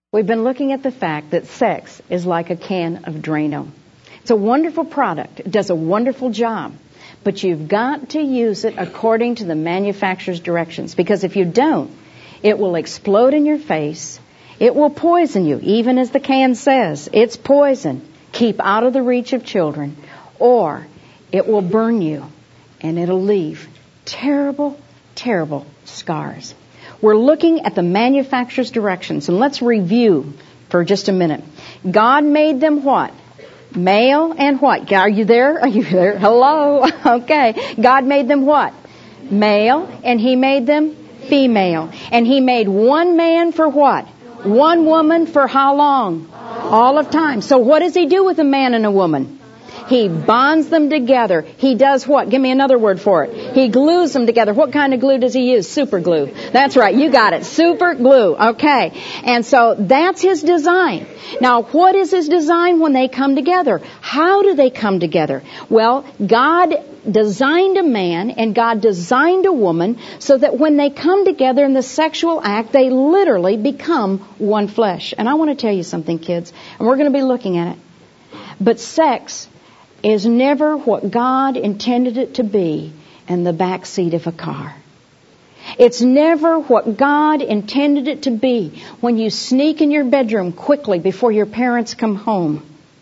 We've been looking at the fact that sex is like a can of Drano. It's a wonderful product. It does a wonderful job. But you've got to use it according to the manufacturer's directions. Because if you don't, it will explode in your face. It will poison you, even as the can says. It's poison. Keep out of the reach of children. Or it will burn you, and it'll leave terrible, terrible scars. We're looking at the manufacturer's directions, and let's review for just a minute. God made them what? Male and what? Are you there? Are you there? Hello? Okay. God made them what? Male, and He made them female. And He made one man for what? One woman for how long? All of time. So what does He do with a man and a woman? He bonds them together. He does what? Give me another word for it. He glues them together. What kind of glue does He use? Super glue. That's right. You got it. Super glue. Okay. And so that's His design. Now, what is His design when they come together? How do they come together? Well, God designed a man and God designed a woman so that when they come together in the sexual act, they literally become one flesh. And I want to tell you something, kids, and we're going to be looking at it. But sex is never what God intended it to be in the back seat of a car. It's never what God intended it to be when you sneak in your bedroom quickly before your parents come home.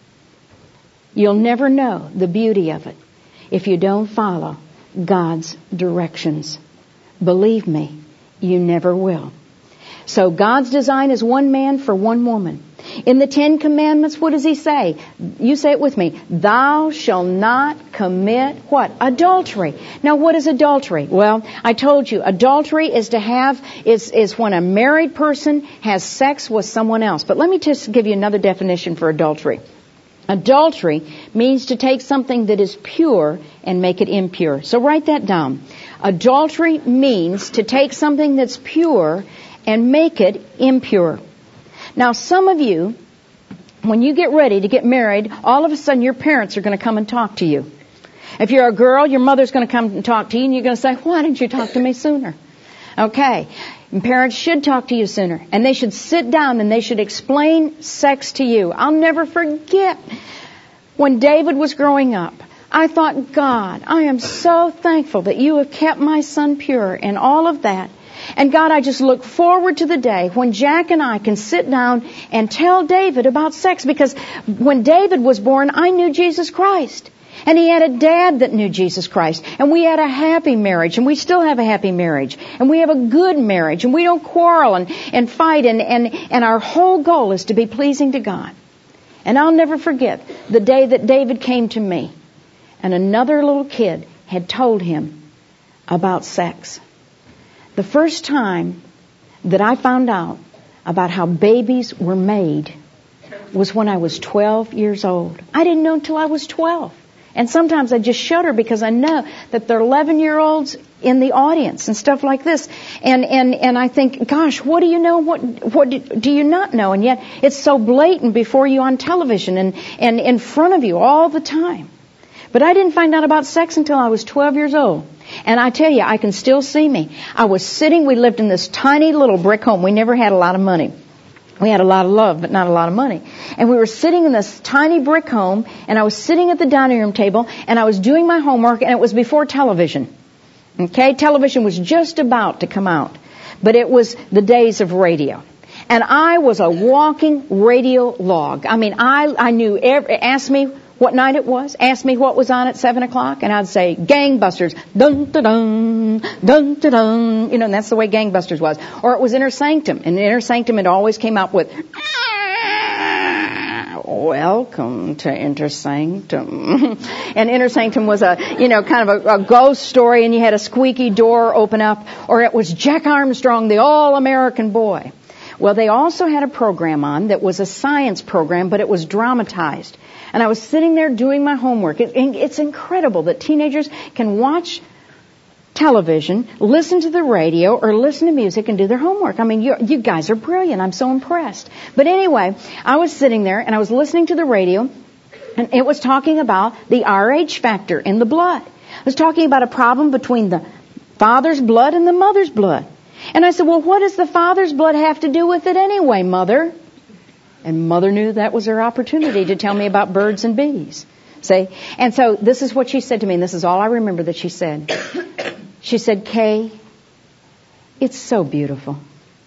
You'll never know the beauty of it if you don't follow God's directions. Believe me, you never will. So God's design is one man for one woman. In the 10 Commandments, what does He say? You say it with me. Thou shalt not commit what? Adultery. Now, what is adultery? Well, I told you, adultery is when a married person has sex with someone else. But let me just give you another definition for adultery. Adultery means to take something that is pure and make it impure. So write that down. Adultery means to take something that's pure and make it impure. Now, some of you, when you get ready to get married, all of a sudden your parents are going to come and talk to you. If you're a girl, your mother's going to come and talk to you, and you're going to say, why didn't you talk to me sooner? Okay. And parents should talk to you sooner. And they should sit down and they should explain sex to you. I'll never forget when David was growing up. I thought, God, I am so thankful that you have kept my son pure and all of that. And God, I just look forward to the day when Jack and I can sit down and tell David about sex, because when David was born, I knew Jesus Christ. And he had a dad that knew Jesus Christ. And we had a happy marriage, and we still have a happy marriage. And we have a good marriage, and we don't quarrel and fight, and our whole goal is to be pleasing to God. And I'll never forget the day that David came to me, and another little kid had told him about sex. The first time that I found out about how babies were made was when I was 12 years old. I didn't know until I was 12. And sometimes I just shudder because I know that there are 11-year-olds in the audience and stuff like this. And I think, gosh, what do you know? What do you not know? And yet it's so blatant before you on television and in front of you all the time. But I didn't find out about sex until I was 12 years old. And I tell you, I can still see me. I was sitting, we lived in this tiny little brick home. We never had a lot of money. We had a lot of love, but not a lot of money. And we were sitting in this tiny brick home, and I was sitting at the dining room table, and I was doing my homework, and it was before television. Okay? Television was just about to come out. But it was the days of radio. And I was a walking radio log. I mean, I knew ask me what night it was, asked me what was on at 7 o'clock, and I'd say, Gangbusters, dun-da-dun, dun-da-dun, and that's the way Gangbusters was. Or it was Inner Sanctum, and Inner Sanctum it always came out with, welcome to Inner Sanctum. And Inner Sanctum was kind of a ghost story, and you had a squeaky door open up, or it was Jack Armstrong, the All-American Boy. Well, they also had a program on that was a science program, but it was dramatized. And I was sitting there doing my homework. It's incredible that teenagers can watch television, listen to the radio, or listen to music and do their homework. I mean, you guys are brilliant. I'm so impressed. But anyway, I was sitting there and I was listening to the radio, and it was talking about the RH factor in the blood. It was talking about a problem between the father's blood and the mother's blood. And I said, well, what does the father's blood have to do with it anyway, Mother? And Mother knew that was her opportunity to tell me about birds and bees. See? And so this is what she said to me, and this is all I remember that she said. She said, Kay, it's so beautiful.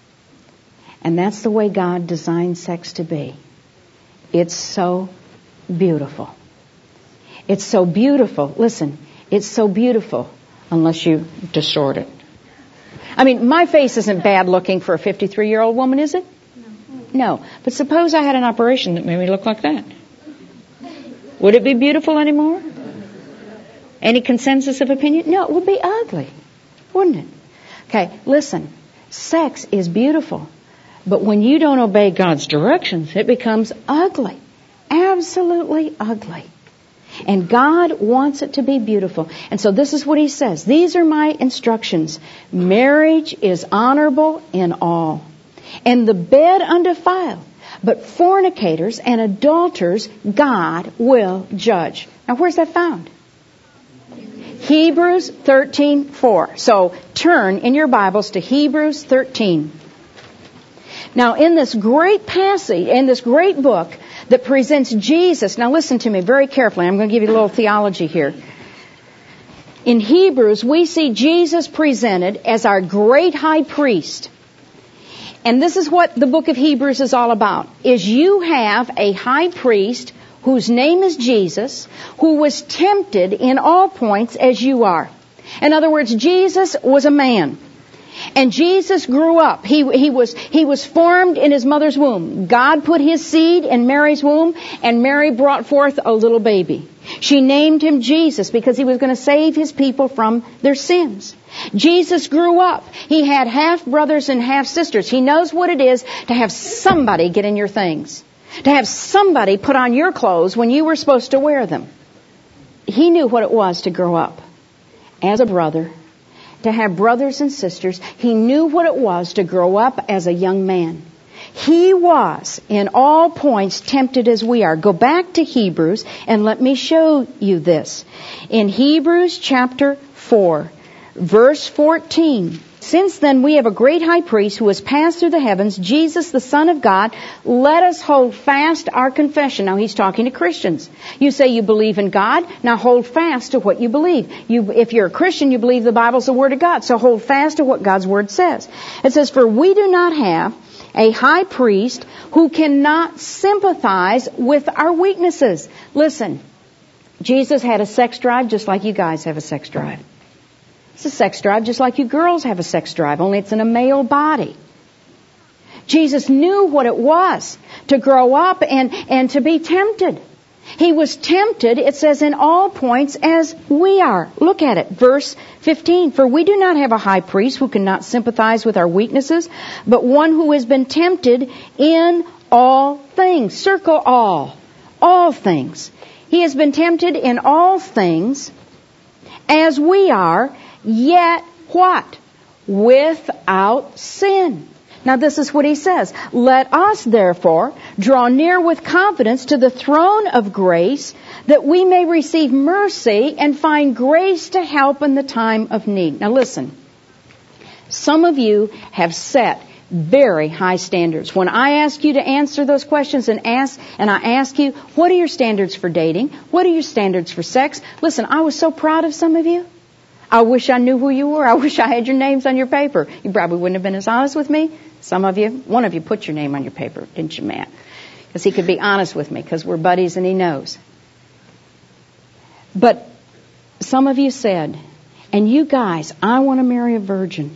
And that's the way God designed sex to be. It's so beautiful. It's so beautiful. Listen, it's so beautiful unless you distort it. I mean, my face isn't bad looking for a 53-year-old woman, is it? No. But suppose I had an operation that made me look like that. Would it be beautiful anymore? Any consensus of opinion? No, it would be ugly, wouldn't it? Okay, listen. Sex is beautiful. But when you don't obey God's directions, it becomes ugly. Absolutely ugly. And God wants it to be beautiful. And so this is what He says. These are my instructions. Marriage is honorable in all, and the bed undefiled. But fornicators and adulterers God will judge. Now where's that found? Hebrews 13:4. So turn in your Bibles to Hebrews 13. Now in this great passage, in this great book that presents Jesus, now listen to me very carefully. I'm going to give you a little theology here. In Hebrews, we see Jesus presented as our great high priest. And this is what the book of Hebrews is all about, is you have a high priest whose name is Jesus, who was tempted in all points as you are. In other words, Jesus was a man. And Jesus grew up. He was formed in his mother's womb. God put His seed in Mary's womb, and Mary brought forth a little baby. She named Him Jesus because He was going to save His people from their sins. Jesus grew up. He had half brothers and half sisters. He knows what it is to have somebody get in your things, to have somebody put on your clothes when you were supposed to wear them. He knew what it was to grow up as a brother, to have brothers and sisters. He knew what it was to grow up as a young man. He was in all points tempted as we are. Go back to Hebrews and let me show you this. In Hebrews chapter 4, verse 14. Since then we have a great high priest who has passed through the heavens, Jesus the Son of God. Let us hold fast our confession. Now He's talking to Christians. You say you believe in God. Now hold fast to what you believe. If you're a Christian, you believe the Bible's the Word of God. So hold fast to what God's Word says. It says, for we do not have a high priest who cannot sympathize with our weaknesses. Listen, Jesus had a sex drive just like you guys have a sex drive. It's a sex drive just like you girls have a sex drive, only it's in a male body. Jesus knew what it was to grow up and to be tempted. He was tempted, it says, in all points as we are. Look at it, verse 15. For we do not have a high priest who cannot sympathize with our weaknesses, but one who has been tempted in all things. Circle all. All things. He has been tempted in all things as we are, yet what? Without sin. Now this is what he says. Let us therefore draw near with confidence to the throne of grace, that we may receive mercy and find grace to help in the time of need. Now listen. Some of you have set very high standards. When I ask you to answer those questions and I ask you, what are your standards for dating? What are your standards for sex? Listen, I was so proud of some of you. I wish I knew who you were. I wish I had your names on your paper. You probably wouldn't have been as honest with me. Some of you, one of you put your name on your paper, didn't you, Matt? Because he could be honest with me because we're buddies and he knows. But some of you said, and you guys, I want to marry a virgin.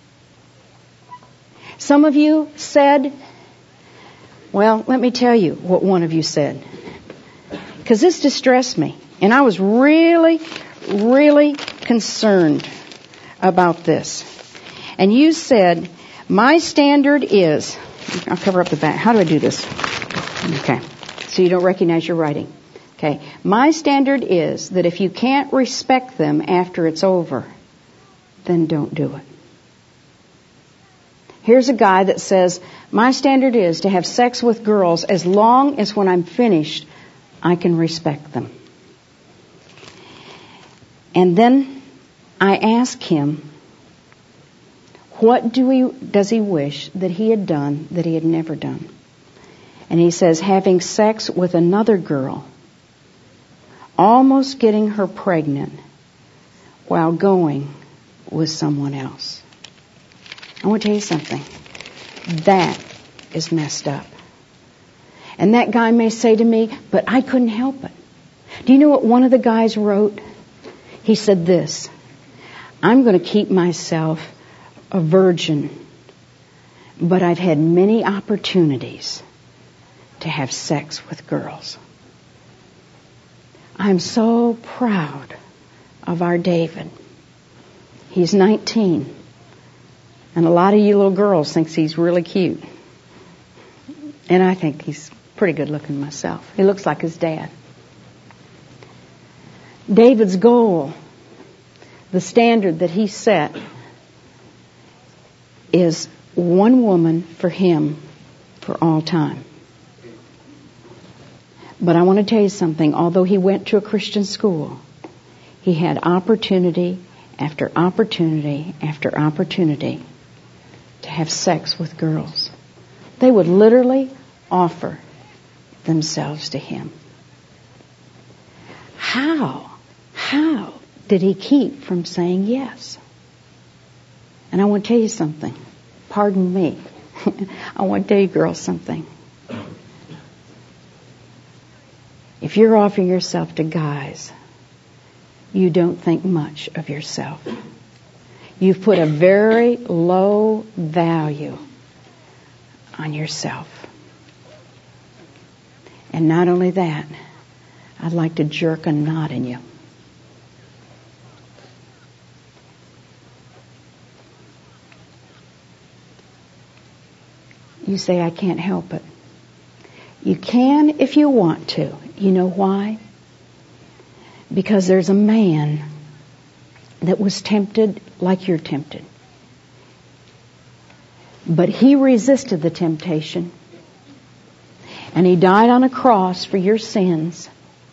Some of you said, well, let me tell you what one of you said. Because this distressed me. And I was really, really concerned about this. And you said, my standard is, I'll cover up the back. How do I do this? Okay. So you don't recognize your writing. Okay. My standard is that if you can't respect them after it's over, then don't do it. Here's a guy that says, my standard is to have sex with girls as long as when I'm finished, I can respect them. And then I ask him, what does he wish that he had done that he had never done? And he says, having sex with another girl, almost getting her pregnant while going with someone else. I want to tell you something. That is messed up. And that guy may say to me, but I couldn't help it. Do you know what one of the guys wrote? He said this, I'm going to keep myself a virgin, but I've had many opportunities to have sex with girls. I'm so proud of our David. He's 19, and a lot of you little girls think he's really cute. And I think he's pretty good looking myself. He looks like his dad. David's goal, the standard that he set, is one woman for him for all time. But I want to tell you something. Although he went to a Christian school, he had opportunity after opportunity after opportunity to have sex with girls. They would literally offer themselves to him. How did he keep from saying yes? And I want to tell you something. Pardon me. I want to tell you girls something. If you're offering yourself to guys, you don't think much of yourself. You've put a very low value on yourself. And not only that, I'd like to jerk a knot in you. You say, I can't help it. You can if you want to. You know why? Because there's a man that was tempted like you're tempted. But he resisted the temptation. And he died on a cross for your sins.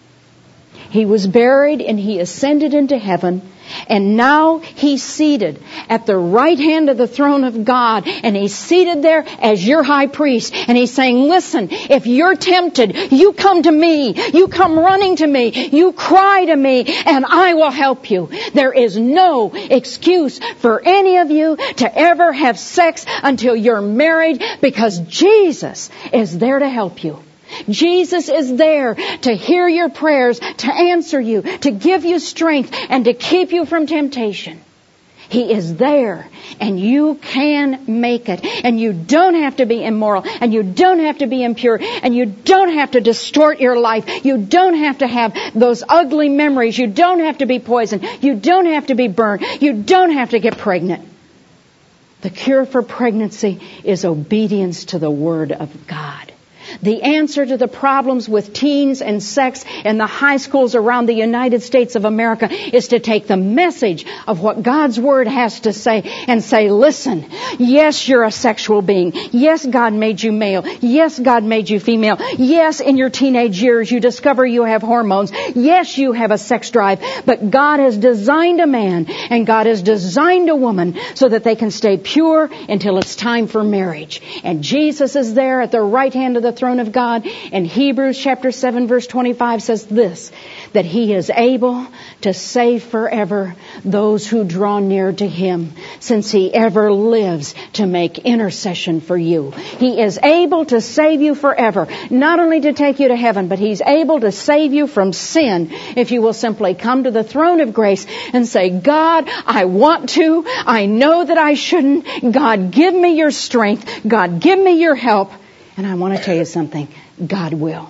He was buried and he ascended into heaven. And now he's seated at the right hand of the throne of God. And he's seated there as your high priest. And he's saying, listen, if you're tempted, you come to me. You come running to me. You cry to me and I will help you. There is no excuse for any of you to ever have sex until you're married, because Jesus is there to help you. Jesus is there to hear your prayers, to answer you, to give you strength, and to keep you from temptation. He is there, and you can make it. And you don't have to be immoral, and you don't have to be impure, and you don't have to distort your life. You don't have to have those ugly memories. You don't have to be poisoned. You don't have to be burned. You don't have to get pregnant. The cure for pregnancy is obedience to the Word of God. The answer to the problems with teens and sex in the high schools around the United States of America is to take the message of what God's Word has to say and say, listen, yes, you're a sexual being. Yes, God made you male. Yes, God made you female. Yes, in your teenage years you discover you have hormones. Yes, you have a sex drive. But God has designed a man and God has designed a woman so that they can stay pure until it's time for marriage. And Jesus is there at the right hand of the throne of God. And Hebrews chapter 7 verse 25 says this, that He is able to save forever those who draw near to Him, since He ever lives to make intercession for you. He is able to save you forever, not only to take you to heaven, but He's able to save you from sin if you will simply come to the throne of grace and say, God, I want to. I know that I shouldn't. God, give me your strength. God, give me your help. And I want to tell you something. God will.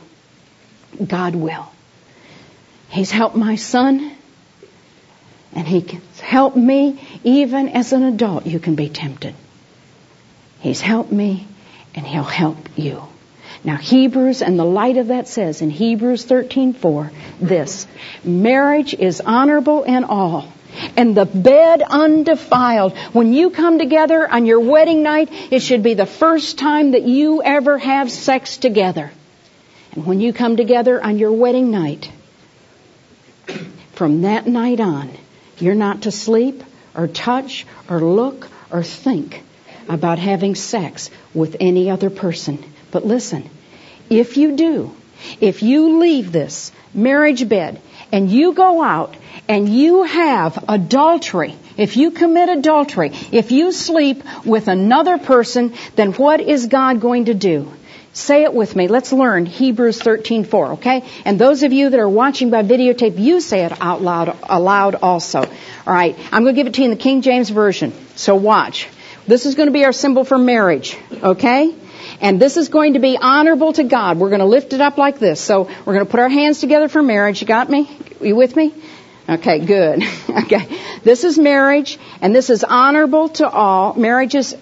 God will. He's helped my son. And He can help me. Even as an adult, you can be tempted. He's helped me. And He'll help you. Now, Hebrews, and the light of that says in Hebrews 13:4, this, marriage is honorable in all, and the bed undefiled. When you come together on your wedding night, it should be the first time that you ever have sex together. And when you come together on your wedding night, from that night on, you're not to sleep or touch or look or think about having sex with any other person. But listen, if you do, if you leave this marriage bed and you go out and you have adultery, if you commit adultery, if you sleep with another person, then what is God going to do? Say it with me. Let's learn Hebrews 13:4, okay? And those of you that are watching by videotape, you say it out aloud also. All right. I'm going to give it to you in the King James Version. So watch. This is going to be our symbol for marriage, okay? And this is going to be honorable to God. We're going to lift it up like this. So we're going to put our hands together for marriage. You got me? Are you with me? Okay, good. Okay. This is marriage, and this is honorable to all. Marriage is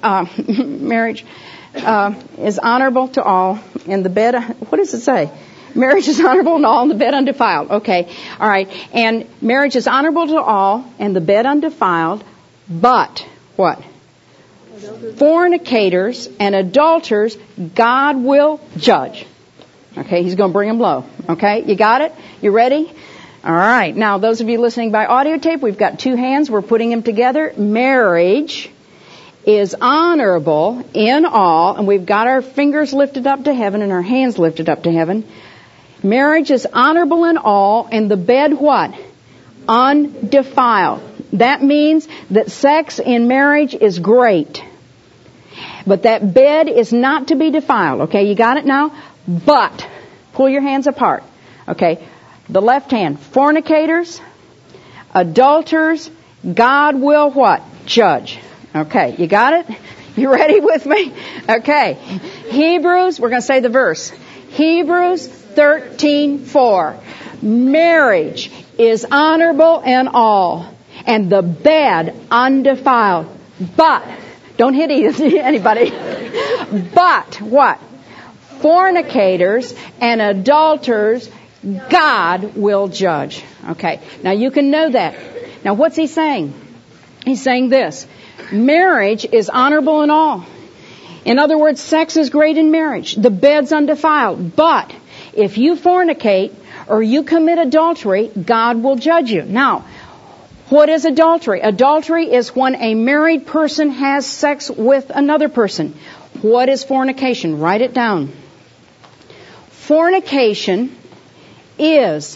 honorable to all, and the bed, what does it say? Marriage is honorable to all, and the bed undefiled. Okay, all right. And marriage is honorable to all, and the bed undefiled, but what? Fornicators and adulterers, God will judge. Okay, He's going to bring them low. Okay, you got it? You ready? All right. Now, those of you listening by audio tape, we've got two hands. We're putting them together. Marriage is honorable in all, and we've got our fingers lifted up to heaven and our hands lifted up to heaven. Marriage is honorable in all, and the bed what? Undefiled. That means that sex in marriage is great. But that bed is not to be defiled. Okay, you got it now? But, pull your hands apart. Okay, the left hand, fornicators, adulterers, God will what? Judge. Okay, you got it? You ready with me? Okay. Hebrews, we're going to say the verse. Hebrews 13:4. Marriage is honorable in all, and the bed undefiled. But, don't hit anybody. But, what? Fornicators and adulterers, God will judge. Okay, now you can know that. Now what's he saying? He's saying this. Marriage is honorable in all. In other words, sex is great in marriage. The bed's undefiled. But if you fornicate or you commit adultery, God will judge you. Now, what is adultery? Adultery is when a married person has sex with another person. What is fornication? Write it down. Fornication is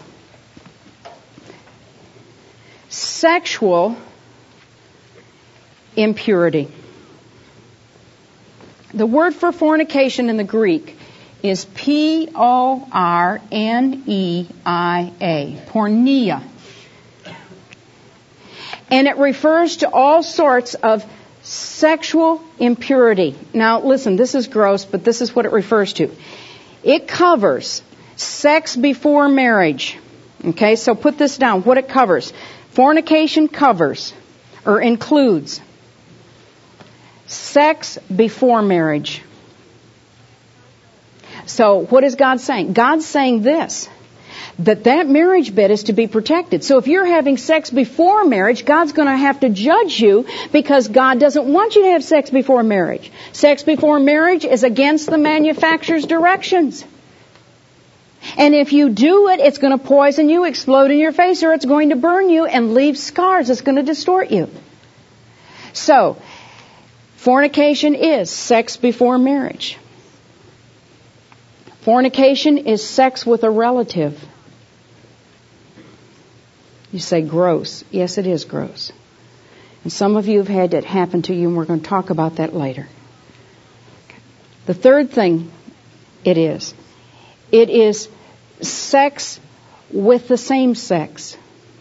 sexual impurity. The word for fornication in the Greek is Porneia. Porneia. And it refers to all sorts of sexual impurity. Now listen, this is gross, but this is what it refers to. It covers sex before marriage. Okay, so put this down, what it covers. Fornication covers, or includes, sex before marriage. So what is God saying? God's saying this, that marriage bed is to be protected. So if you're having sex before marriage, God's going to have to judge you because God doesn't want you to have sex before marriage. Sex before marriage is against the manufacturer's directions. And if you do it, it's going to poison you, explode in your face, or it's going to burn you and leave scars. It's going to distort you. So, fornication is sex before marriage. Fornication is sex with a relative. You say gross. Yes, it is gross. And some of you have had that happen to you, and we're going to talk about that later. The third thing it is sex with the same sex.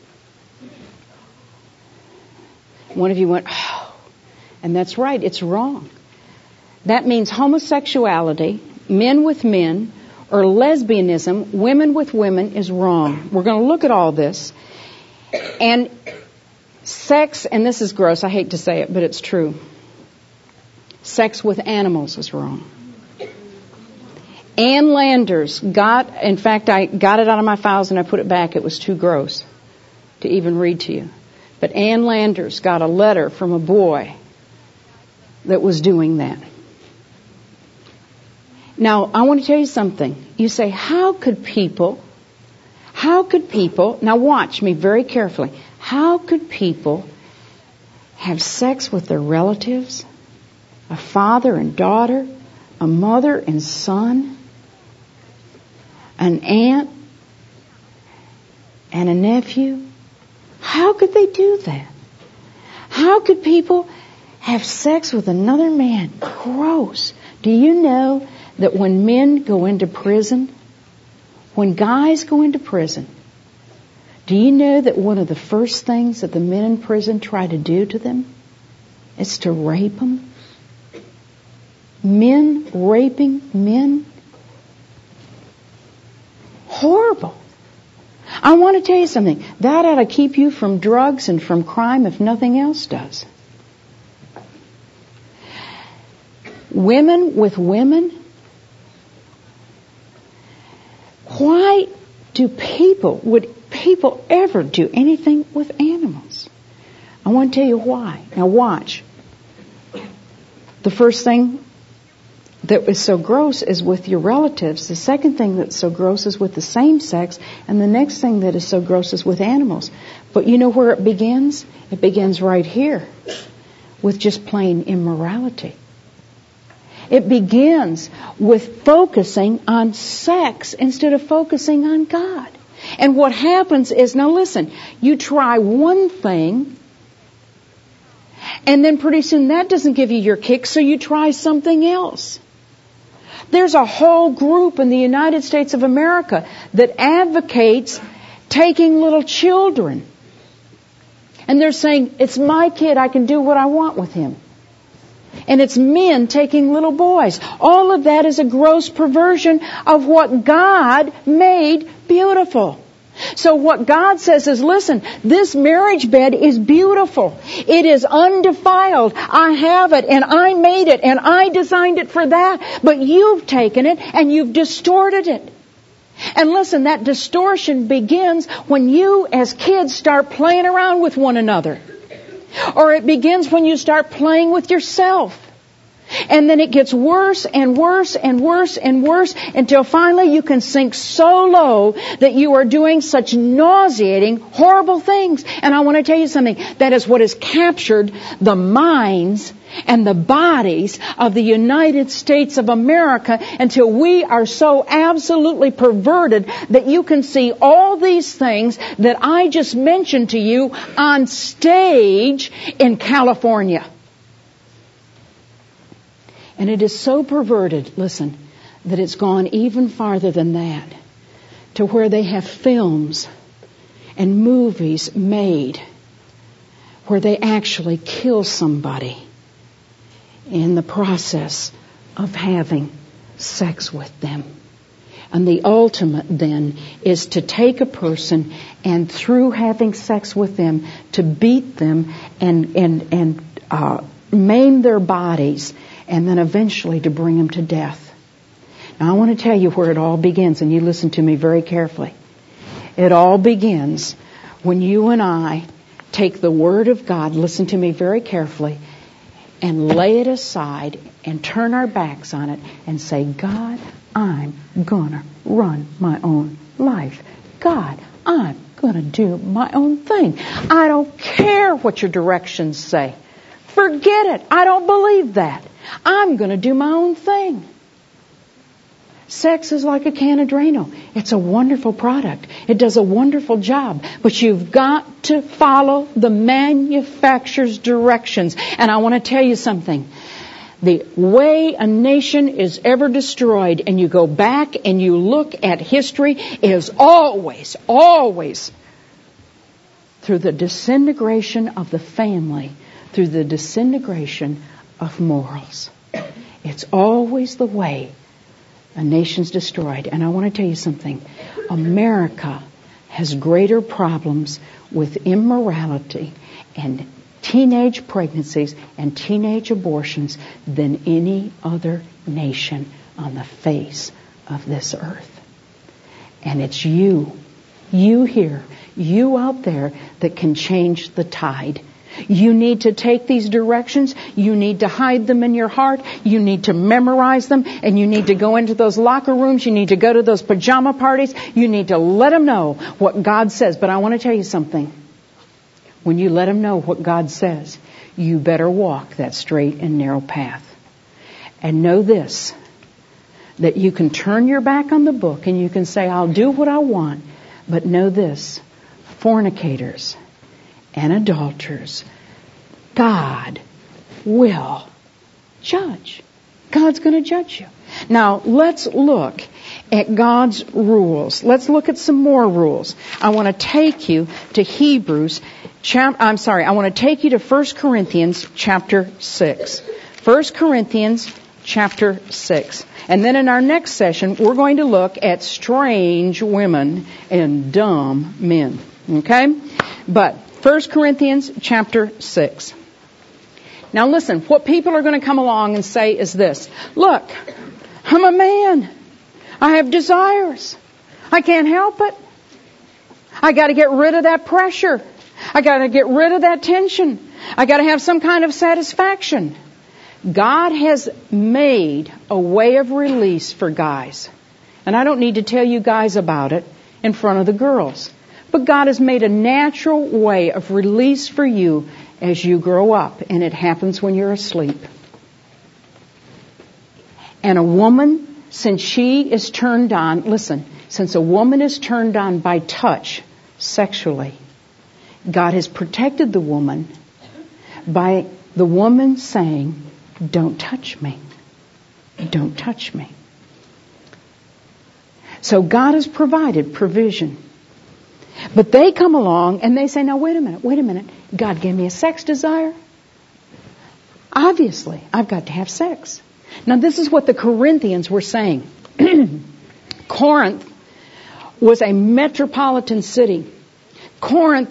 One of you went, oh, and that's right, it's wrong. That means homosexuality, men with men, or lesbianism, women with women, is wrong. We're going to look at all this. And sex, and this is gross, I hate to say it, but it's true. Sex with animals is wrong. Ann Landers in fact, I got it out of my files and I put it back. It was too gross to even read to you. But Ann Landers got a letter from a boy that was doing that. Now, I want to tell you something. You say, how could people, now watch me very carefully, how could people have sex with their relatives, a father and daughter, a mother and son? an aunt, and a nephew? How could they do that? How could people have sex with another man? Gross. Do you know that when men go into prison, when guys go into prison, do you know that one of the first things that the men in prison try to do to them is to rape them? Men raping men? Horrible. I want to tell you something. That ought to keep you from drugs and from crime if nothing else does. Women with women? Why would people ever do anything with animals? I want to tell you why. Now watch. The first thing that is so gross is with your relatives. The second thing that's so gross is with the same sex. And the next thing that is so gross is with animals. But you know where it begins? It begins right here with just plain immorality. It begins with focusing on sex instead of focusing on God. And what happens is, now listen, you try one thing, and then pretty soon that doesn't give you your kick, so you try something else. There's a whole group in the United States of America that advocates taking little children. And they're saying, it's my kid, I can do what I want with him. And it's men taking little boys. All of that is a gross perversion of what God made beautiful. So what God says is, listen, this marriage bed is beautiful. It is undefiled. I have it and I made it and I designed it for that. But you've taken it and you've distorted it. And listen, that distortion begins when you as kids start playing around with one another. Or it begins when you start playing with yourself. And then it gets worse and worse and worse and worse until finally you can sink so low that you are doing such nauseating, horrible things. And I want to tell you something. That is what has captured the minds and the bodies of the United States of America until we are so absolutely perverted that you can see all these things that I just mentioned to you on stage in California. And it is so perverted, listen, that it's gone even farther than that, to where they have films and movies made where they actually kill somebody in the process of having sex with them. And the ultimate then is to take a person and through having sex with them to beat them and maim their bodies and then eventually to bring them to death. Now I want to tell you where it all begins, and you listen to me very carefully. It all begins when you and I take the Word of God, listen to me very carefully, and lay it aside and turn our backs on it and say, God, I'm gonna run my own life. God, I'm gonna do my own thing. I don't care what your directions say. Forget it. I don't believe that. I'm going to do my own thing. Sex is like a can of Drano. It's a wonderful product. It does a wonderful job. But you've got to follow the manufacturer's directions. And I want to tell you something. The way a nation is ever destroyed, and you go back and you look at history, is always through the disintegration of the family, through the disintegration of morals. It's always the way a nation's destroyed. And I want to tell you something. America has greater problems with immorality and teenage pregnancies and teenage abortions than any other nation on the face of this earth. And it's you here, you out there that can change the tide. You need to take these directions. You need to hide them in your heart. You need to memorize them. And you need to go into those locker rooms. You need to go to those pajama parties. You need to let them know what God says. But I want to tell you something. When you let them know what God says, you better walk that straight and narrow path. And know this, that you can turn your back on the book and you can say, I'll do what I want. But know this, fornicators and adulterers, God will judge. God's going to judge you. Now, let's look at God's rules. Let's look at some more rules. I want to take you to I want to take you to 1 Corinthians chapter 6. 1 Corinthians chapter 6. And then in our next session, we're going to look at strange women and dumb men. Okay? But 1 Corinthians chapter 6. Now listen, what people are going to come along and say is this. Look, I'm a man. I have desires. I can't help it. I got to get rid of that pressure. I got to get rid of that tension. I got to have some kind of satisfaction. God has made a way of release for guys. And I don't need to tell you guys about it in front of the girls. But God has made a natural way of release for you as you grow up. And it happens when you're asleep. And a woman, since she is turned on, listen, since a woman is turned on by touch sexually, God has protected the woman by the woman saying, don't touch me. Don't touch me. So God has provided provision. But they come along and they say, now wait a minute. God gave me a sex desire. Obviously, I've got to have sex. Now this is what the Corinthians were saying. Corinth was a metropolitan city. Corinth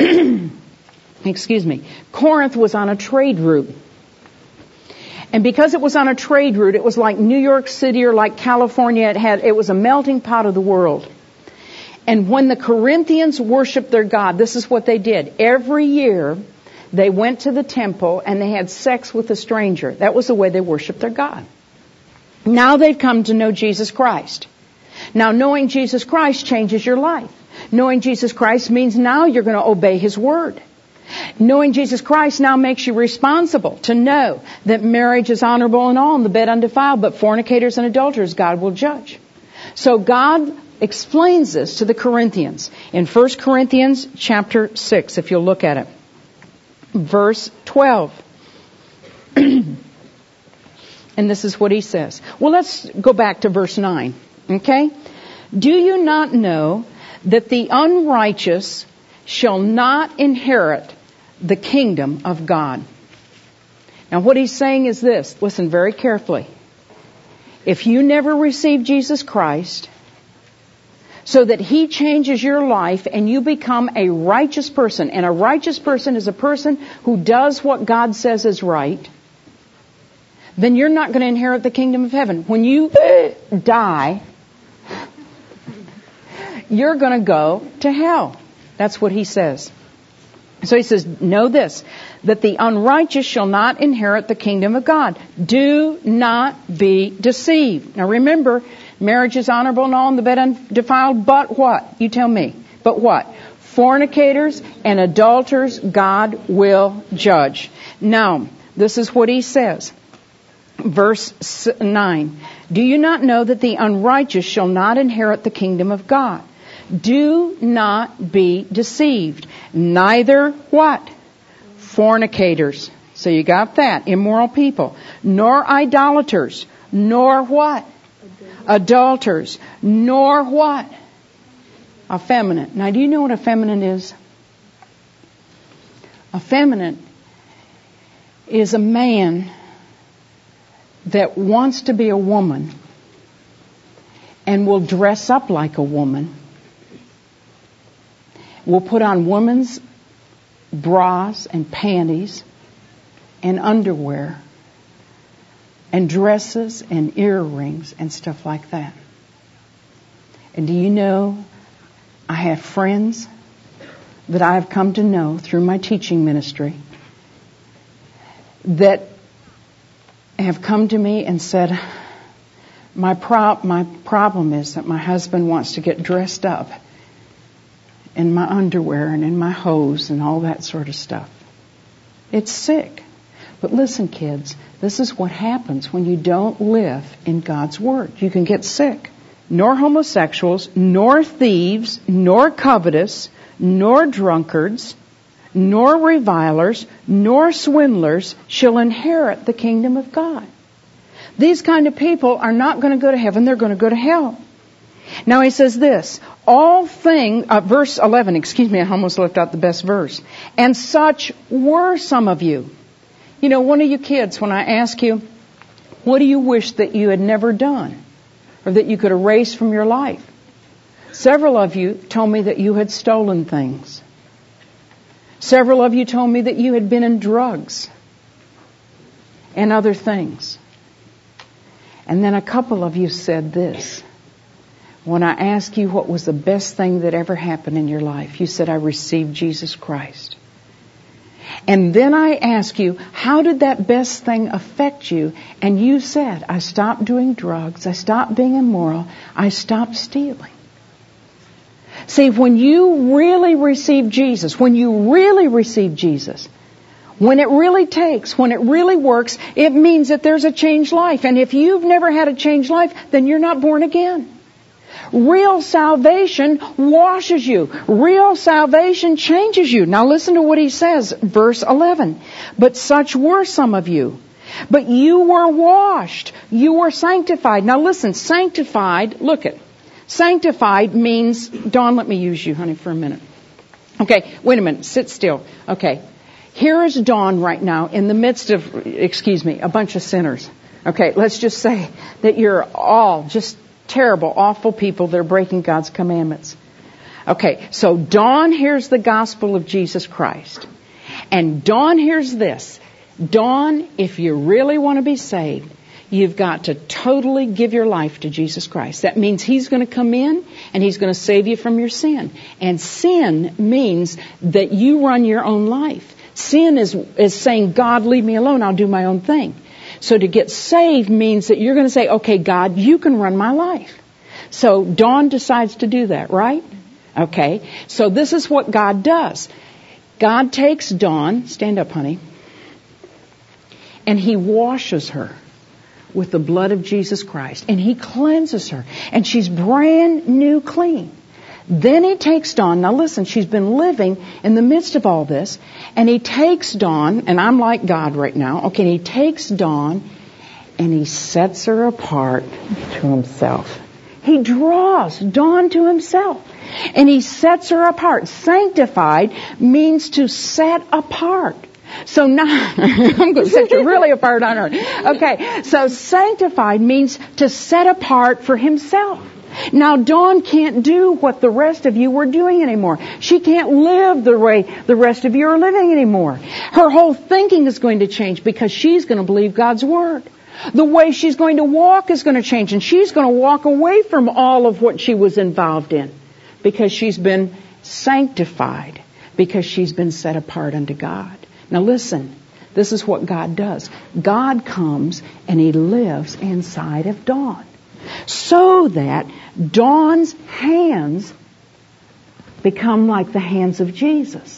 was on a trade route. And because it was on a trade route, it was like New York City or like California. It was a melting pot of the world. And when the Corinthians worshiped their God, this is what they did. Every year, they went to the temple and they had sex with a stranger. That was the way they worshiped their God. Now they've come to know Jesus Christ. Now knowing Jesus Christ changes your life. Knowing Jesus Christ means now you're going to obey His Word. Knowing Jesus Christ now makes you responsible to know that marriage is honorable and all, and the bed undefiled, but fornicators and adulterers God will judge. So God explains this to the Corinthians in 1 Corinthians chapter 6, if you'll look at it. Verse 12. And this is what he says. Well, let's go back to verse 9. Okay? Do you not know that the unrighteous shall not inherit the kingdom of God? Now what he's saying is this. Listen very carefully. If you never receive Jesus Christ, so that He changes your life and you become a righteous person, and a righteous person is a person who does what God says is right, then you're not going to inherit the kingdom of heaven. When you die, you're going to go to hell. That's what he says. So he says, know this, that the unrighteous shall not inherit the kingdom of God. Do not be deceived. Now remember, marriage is honorable and all, and the bed undefiled, but what? You tell me. But what? Fornicators and adulterers God will judge. Now, this is what he says. Verse 9. Do you not know that the unrighteous shall not inherit the kingdom of God? Do not be deceived. Neither what? Fornicators. So you got that. Immoral people. Nor idolaters. Nor what? Adulterers. Nor what? Effeminate. Now do you know what effeminate is? Effeminate is a man that wants to be a woman and will dress up like a woman, will put on women's bras and panties and underwear and dresses and earrings and stuff like that. And do you know, I have friends that I have come to know through my teaching ministry that have come to me and said, my problem is that my husband wants to get dressed up in my underwear and in my hose and all that sort of stuff. It's sick. But listen, kids, this is what happens when you don't live in God's Word. You can get sick. Nor homosexuals, nor thieves, nor covetous, nor drunkards, nor revilers, nor swindlers shall inherit the kingdom of God. These kind of people are not going to go to heaven, they're going to go to hell. Now he says this, verse 11, I almost left out the best verse. And such were some of you. You know, one of you kids, when I ask you, what do you wish that you had never done? Or that you could erase from your life? Several of you told me that you had stolen things. Several of you told me that you had been in drugs and other things. And then a couple of you said this. When I asked you what was the best thing that ever happened in your life, you said, I received Jesus Christ. And then I asked you, how did that best thing affect you? And you said, I stopped doing drugs, I stopped being immoral, I stopped stealing. See, when you really receive Jesus, when it really takes, when it really works, it means that there's a changed life. And if you've never had a changed life, then you're not born again. Real salvation washes you. Real salvation changes you. Now listen to what he says, verse 11. But such were some of you. But you were washed. You were sanctified. Now listen, sanctified, look it. Sanctified means, Dawn, let me use you, honey, for a minute. Okay, wait a minute, sit still. Okay, here is Dawn right now in the midst of, a bunch of sinners. Okay, let's just say that you're all just terrible, awful people that are breaking God's commandments. Okay, so Dawn hears the gospel of Jesus Christ. And Dawn hears this. Dawn, if you really want to be saved, you've got to totally give your life to Jesus Christ. That means He's going to come in and He's going to save you from your sin. And sin means that you run your own life. Sin is saying, God, leave me alone, I'll do my own thing. So to get saved means that you're going to say, okay, God, you can run my life. So Dawn decides to do that, right? Okay. So this is what God does. God takes Dawn, stand up, honey, and He washes her with the blood of Jesus Christ. And He cleanses her. And she's brand new clean. Then He takes Dawn. Now listen, she's been living in the midst of all this. And He takes Dawn, and I'm like God right now. Okay, and He takes Dawn and He sets her apart to Himself. He draws Dawn to Himself. And He sets her apart. Sanctified means to set apart. So now, I'm going to set you really apart on her. Okay, so sanctified means to set apart for Himself. Now, Dawn can't do what the rest of you were doing anymore. She can't live the way the rest of you are living anymore. Her whole thinking is going to change because she's going to believe God's Word. The way she's going to walk is going to change, and she's going to walk away from all of what she was involved in because she's been sanctified, because she's been set apart unto God. Now listen, this is what God does. God comes and He lives inside of Dawn, so that Dawn's hands become like the hands of Jesus.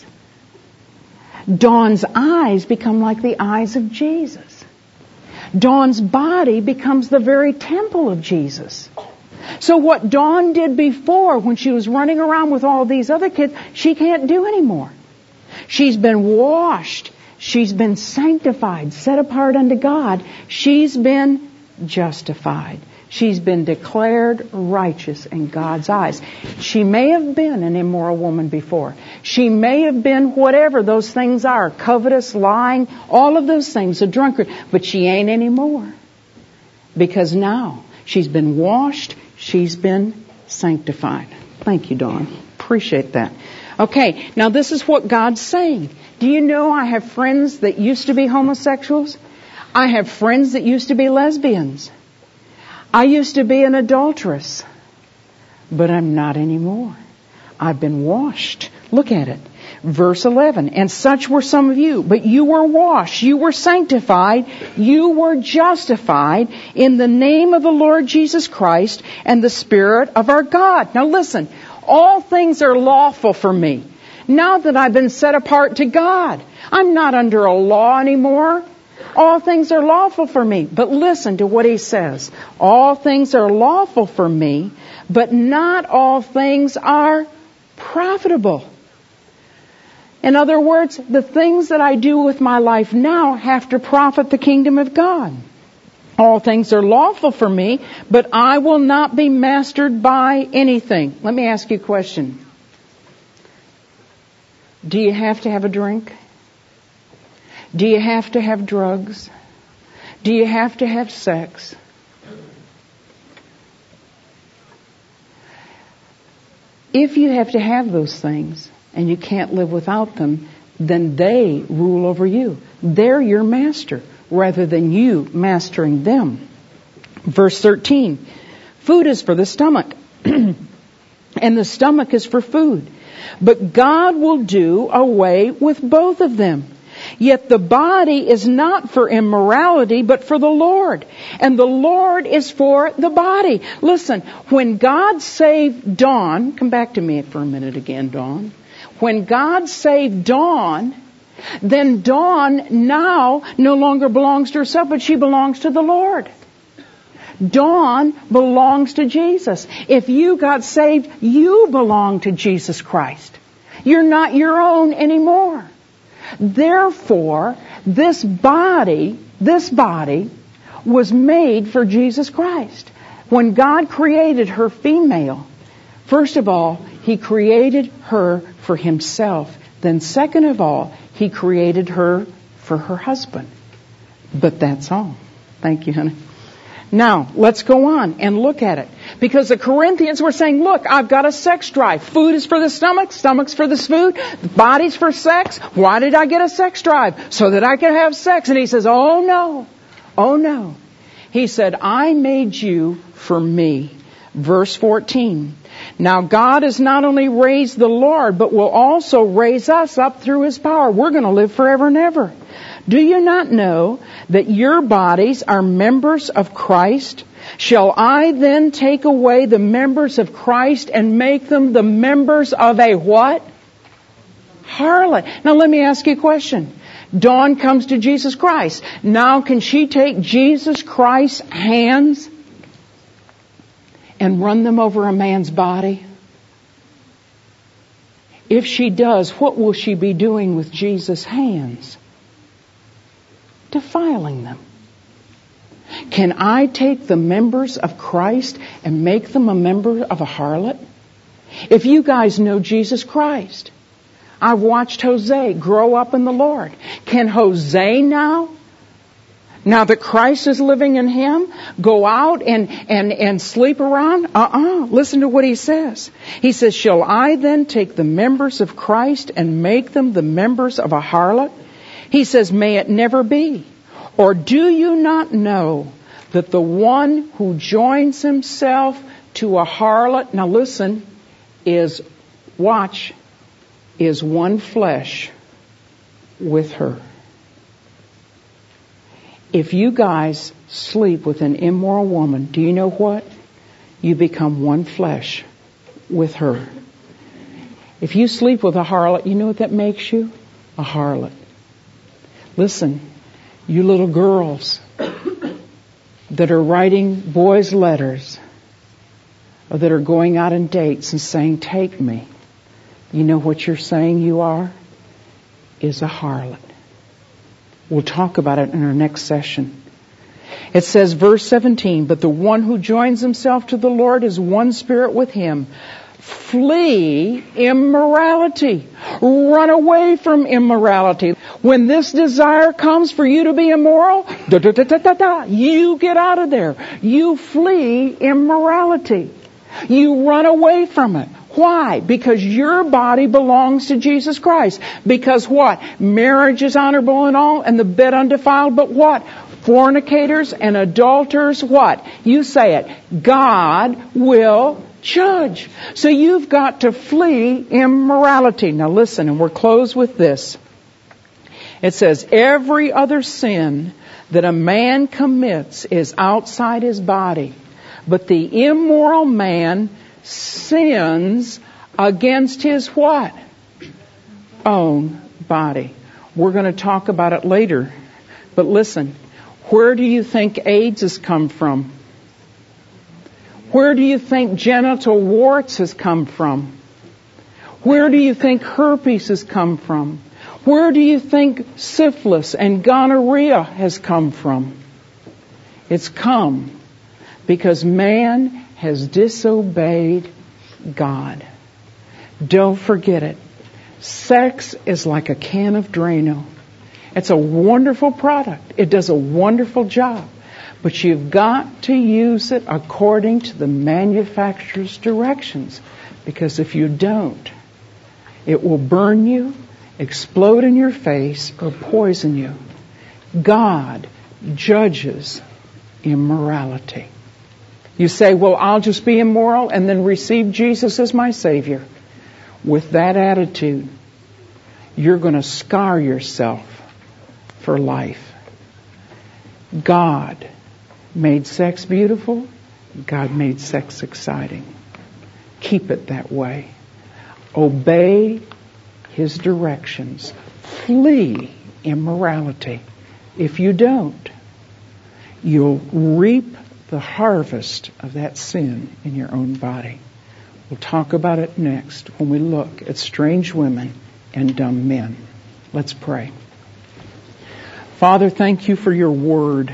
Dawn's eyes become like the eyes of Jesus. Dawn's body becomes the very temple of Jesus. So what Dawn did before when she was running around with all these other kids, she can't do anymore. She's been washed. She's been sanctified, set apart unto God. She's been justified. She's been declared righteous in God's eyes. She may have been an immoral woman before. She may have been whatever those things are, covetous, lying, all of those things, a drunkard. But she ain't anymore. Because now she's been washed, she's been sanctified. Thank you, Dawn. Appreciate that. Okay, now this is what God's saying. Do you know I have friends that used to be homosexuals? I have friends that used to be lesbians. I used to be an adulteress, but I'm not anymore. I've been washed. Look at it. Verse 11, and such were some of you, but you were washed, you were sanctified, you were justified in the name of the Lord Jesus Christ and the Spirit of our God. Now listen, all things are lawful for me. Now that I've been set apart to God, I'm not under a law anymore. All things are lawful for me. But listen to what he says. All things are lawful for me, but not all things are profitable. In other words, the things that I do with my life now have to profit the kingdom of God. All things are lawful for me, but I will not be mastered by anything. Let me ask you a question. Do you have to have a drink? Do you have to have drugs? Do you have to have sex? If you have to have those things and you can't live without them, then they rule over you. They're your master rather than you mastering them. Verse 13, food is for the stomach, and the stomach is for food. But God will do away with both of them. Yet the body is not for immorality, but for the Lord. And the Lord is for the body. Listen, when God saved Dawn, come back to me for a minute again, Dawn. When God saved Dawn, then Dawn now no longer belongs to herself, but she belongs to the Lord. Dawn belongs to Jesus. If you got saved, you belong to Jesus Christ. You're not your own anymore. Therefore, this body was made for Jesus Christ. When God created her female, first of all, He created her for Himself. Then second of all, He created her for her husband. But that's all. Thank you, honey. Now, let's go on and look at it. Because the Corinthians were saying, look, I've got a sex drive. Food is for the stomach, stomach's for the food, the body's for sex. Why did I get a sex drive? So that I can have sex. And he says, oh no. He said, I made you for me. Verse 14. Now God has not only raised the Lord, but will also raise us up through His power. We're going to live forever and ever. Do you not know that your bodies are members of Christ? Shall I then take away the members of Christ and make them the members of a what? Harlot. Now let me ask you a question. Dawn comes to Jesus Christ. Now can she take Jesus Christ's hands and run them over a man's body? If she does, what will she be doing with Jesus' hands? Defiling them. Can I take the members of Christ and make them a member of a harlot? If you guys know Jesus Christ, I've watched Jose grow up in the Lord. Can Jose now that Christ is living in him, go out and sleep around? Listen to what he says. He says, shall I then take the members of Christ and make them the members of a harlot? He says, may it never be. Or do you not know that the one who joins himself to a harlot, now listen, is one flesh with her. If you guys sleep with an immoral woman, do you know what? You become one flesh with her. If you sleep with a harlot, you know what that makes you? A harlot. Listen, you little girls that are writing boys letters or that are going out on dates and saying, take me. You know what you're saying you are? Is a harlot. We'll talk about it in our next session. It says, verse 17, but the one who joins himself to the Lord is one spirit with Him. Flee immorality. Run away from immorality. When this desire comes for you to be immoral, you get out of there. You flee immorality. You run away from it. Why? Because your body belongs to Jesus Christ. Because what? Marriage is honorable and all, and the bed undefiled, but what? Fornicators and adulterers, what? You say it. God will judge. So you've got to flee immorality. Now listen, and we're closed with this. It says, every other sin that a man commits is outside his body, but the immoral man sins against his what? Own body. We're going to talk about it later But listen, where do you think AIDS has come from? Where do you think genital warts has come from? Where do you think herpes has come from? Where do you think syphilis and gonorrhea has come from? It's come because man has disobeyed God. Don't forget it. Sex is like a can of Drano. It's a wonderful product. It does a wonderful job. But you've got to use it according to the manufacturer's directions. Because if you don't, it will burn you, explode in your face, or poison you. God judges immorality. You say, well, I'll just be immoral and then receive Jesus as my Savior. With that attitude, you're going to scar yourself for life. God made sex beautiful. God made sex exciting. Keep it that way. Obey His directions. Flee immorality. If you don't, you'll reap the harvest of that sin in your own body. We'll talk about it next when we look at strange women and dumb men. Let's pray. Father, thank you for your word.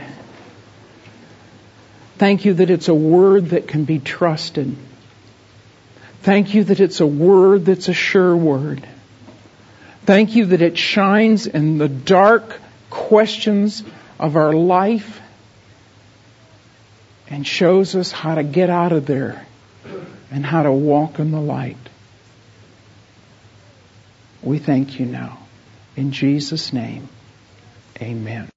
Thank you that it's a word that can be trusted. Thank you that it's a word that's a sure word. Thank you that it shines in the dark questions of our life and shows us how to get out of there and how to walk in the light. We thank you now. In Jesus' name, amen.